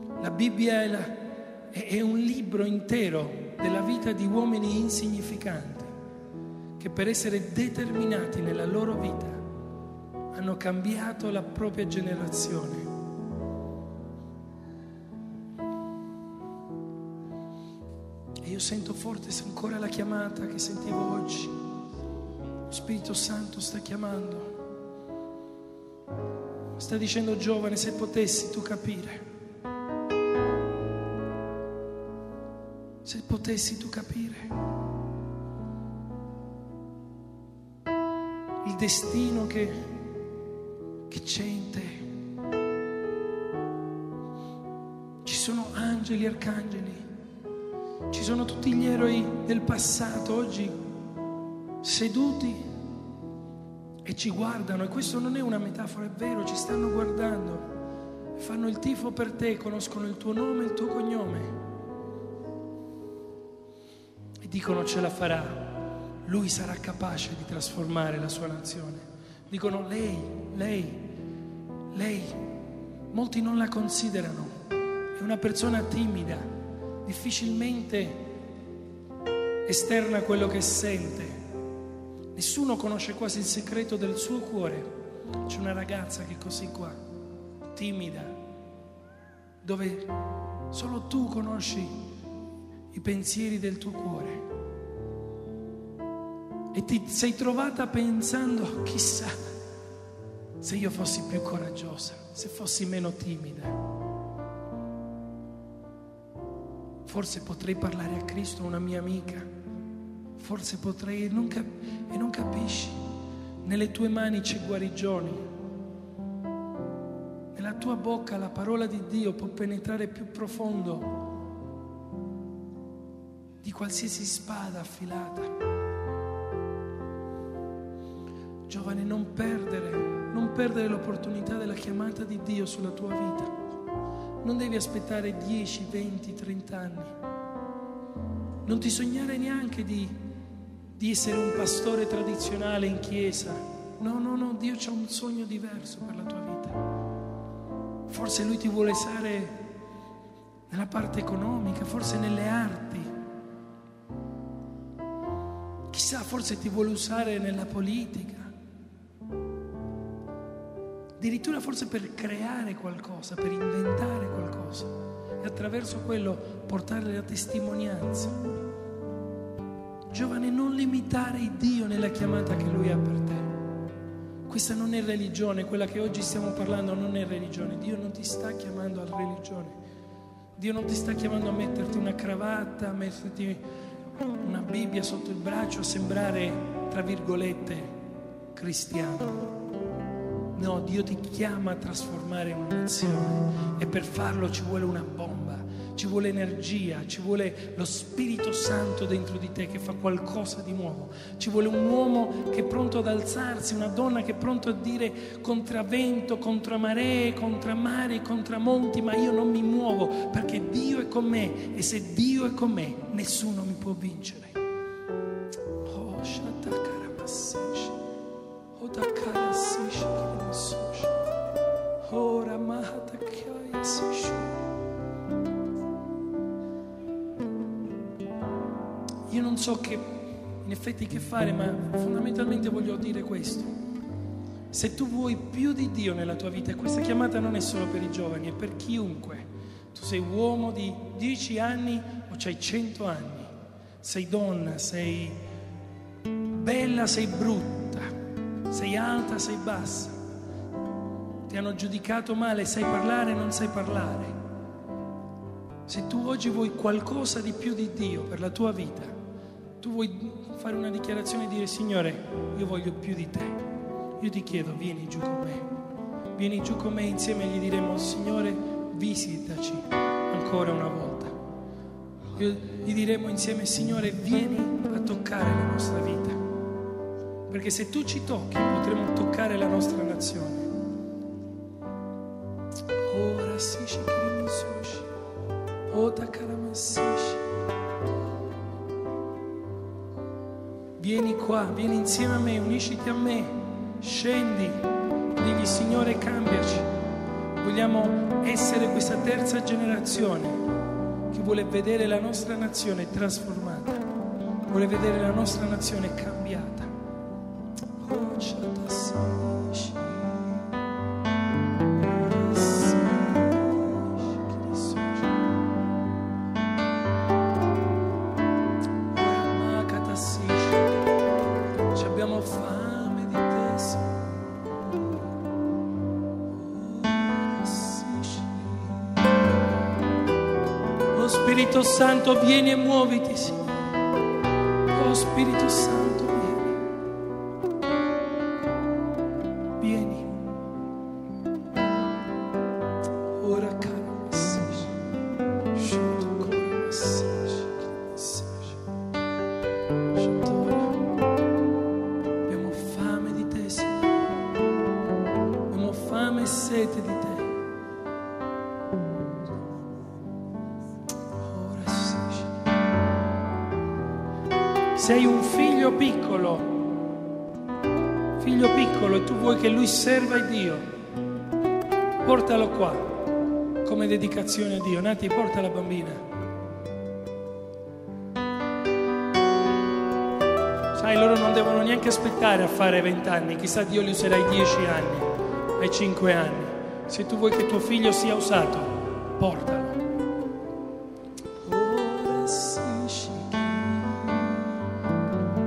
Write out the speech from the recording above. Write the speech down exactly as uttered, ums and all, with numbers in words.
La Bibbia è, la, è, è un libro intero della vita di uomini insignificanti che per essere determinati nella loro vita hanno cambiato la propria generazione. E io sento forte ancora la chiamata che sentivo oggi. Lo Spirito Santo sta chiamando. Sta dicendo: giovane, se potessi tu capire. Se potessi tu capire. Il destino che, che c'è in te. Ci sono angeli, arcangeli. Ci sono tutti gli eroi del passato oggi seduti e ci guardano, e questo non è una metafora, è vero, ci stanno guardando, fanno il tifo per te, conoscono il tuo nome e il tuo cognome e dicono: ce la farà, lui sarà capace di trasformare la sua nazione. Dicono: lei, lei, lei, molti non la considerano, è una persona timida, difficilmente esterna quello che sente. Nessuno conosce quasi il segreto del suo cuore. C'è una ragazza che è così qua, timida, dove solo tu conosci i pensieri del tuo cuore. E ti sei trovata pensando: chissà se io fossi più coraggiosa, se fossi meno timida, forse potrei parlare a Cristo a una mia amica. Forse potrei, non cap- e non capisci. Nelle tue mani c'è guarigione. Nella tua bocca la parola di Dio può penetrare più profondo di qualsiasi spada affilata. Giovane, non perdere, non perdere l'opportunità della chiamata di Dio sulla tua vita. Non devi aspettare dieci, venti, trenta anni. Non ti sognare neanche di di essere un pastore tradizionale in chiesa. No, no, no, Dio c'ha un sogno diverso per la tua vita. Forse Lui ti vuole usare nella parte economica, forse nelle arti. Chissà, forse ti vuole usare nella politica. Addirittura forse per creare qualcosa, per inventare qualcosa. E attraverso quello portare la testimonianza. Giovane, non limitare il Dio nella chiamata che Lui ha per te. Questa non è religione, quella che oggi stiamo parlando non è religione. Dio non ti sta chiamando alla religione. Dio non ti sta chiamando a metterti una cravatta, a metterti una Bibbia sotto il braccio, a sembrare, tra virgolette, cristiano. No, Dio ti chiama a trasformare una nazione e per farlo ci vuole una bomba. Ci vuole energia, ci vuole lo Spirito Santo dentro di te che fa qualcosa di nuovo. Ci vuole un uomo che è pronto ad alzarsi, una donna che è pronto a dire: contro vento, contro maree, contro mari, contro monti, ma io non mi muovo perché Dio è con me, e se Dio è con me nessuno mi può vincere. Oh, Shatakaramassesh, oh Takarasish, oh Ramahatakayasish. Io non so che, in effetti, che fare, ma fondamentalmente voglio dire questo. Se tu vuoi più di Dio nella tua vita, e questa chiamata non è solo per i giovani, è per chiunque. Tu sei uomo di dieci anni o c'hai cento anni, sei donna, sei bella, sei brutta, sei alta, sei bassa, ti hanno giudicato male, sai parlare, non sai parlare. Se tu oggi vuoi qualcosa di più di Dio per la tua vita, tu vuoi fare una dichiarazione e dire: Signore, io voglio più di te, io ti chiedo, vieni giù con me, vieni giù con me, insieme gli diremo: Signore, visitaci ancora una volta. Io gli diremo insieme: Signore, vieni a toccare la nostra vita, perché se tu ci tocchi potremo toccare la nostra nazione. Ora si shikiri sushi, ota karamasishi. Vieni qua, vieni insieme a me, unisciti a me, scendi, digli: Signore, cambiaci, Vogliamo essere questa terza generazione che vuole vedere la nostra nazione trasformata, vuole vedere la nostra nazione cambiata. Oh, abbiamo fame di te, oh Spirito Santo, vieni e muoviti, Signore. Oh Spirito Santo, vieni, vieni. Ora caro massaggio, sciolto ancora massaggio, massaggio, sciolto. Abbiamo fame di te, Signore. Abbiamo fame e sete di te. Sei un figlio piccolo, figlio piccolo, e tu vuoi che lui serva il Dio, portalo qua come dedicazione a Dio. Nati, porta la bambina. Sai, loro non devono neanche aspettare a fare vent'anni, chissà Dio li userà ai dieci anni, ai cinque anni. Se tu vuoi che tuo figlio sia usato, portalo.